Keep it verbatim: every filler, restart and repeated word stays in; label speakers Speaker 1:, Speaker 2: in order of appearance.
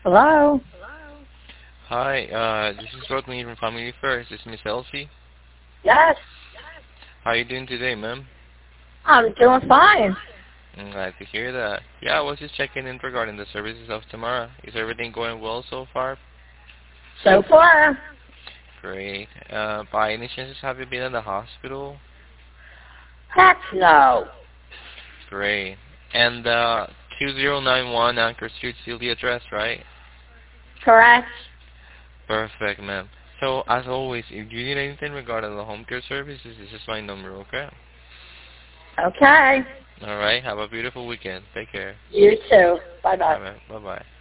Speaker 1: Hello?
Speaker 2: Hi, uh, this is Rodney from Family First. This is Miss Elsie.
Speaker 1: Yes,
Speaker 2: How are you doing today, ma'am?
Speaker 1: I'm doing fine.
Speaker 2: I'm glad to hear that. Yeah, I was just checking in regarding the services of tomorrow. Is everything going well so far?
Speaker 1: So far,
Speaker 2: Great. Uh, by any chances, have you been in the hospital?
Speaker 1: heck no.
Speaker 2: Great. And uh, two zero nine one Anchor Street, still the address, right?
Speaker 1: Correct?
Speaker 2: Perfect, ma'am. So, as always, if you need anything regarding the home care services, this is my number, okay?
Speaker 1: Okay.
Speaker 2: All right. Have a beautiful weekend. Take care.
Speaker 1: You too. Bye-bye.
Speaker 2: All right. Bye-bye.